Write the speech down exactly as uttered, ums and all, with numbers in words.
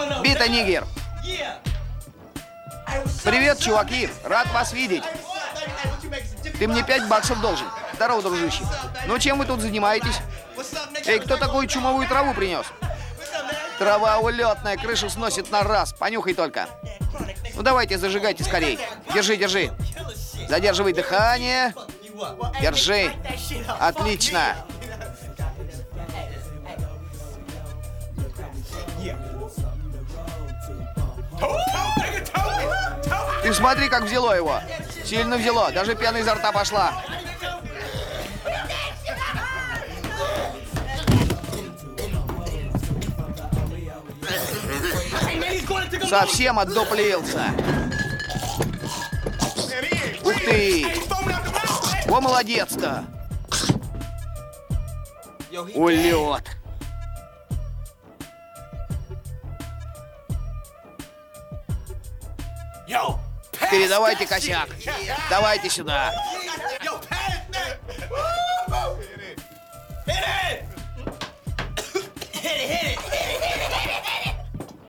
Бита, нигер! Привет, чуваки! Рад вас видеть! Ты мне пять баксов должен. Здорово, дружище. Ну, чем вы тут занимаетесь? Эй, кто такую чумовую траву принес? Трава улетная, крышу сносит на раз. Понюхай только. Ну, давайте, зажигайте скорей. Держи, держи. Задерживай дыхание. Держи. Отлично. Ты смотри, как взяло его. Сильно взяло. Даже пена изо рта пошла. Совсем отдуплился. Ух ты! О, молодец-то! Улет! Передавайте косяк. Давайте сюда.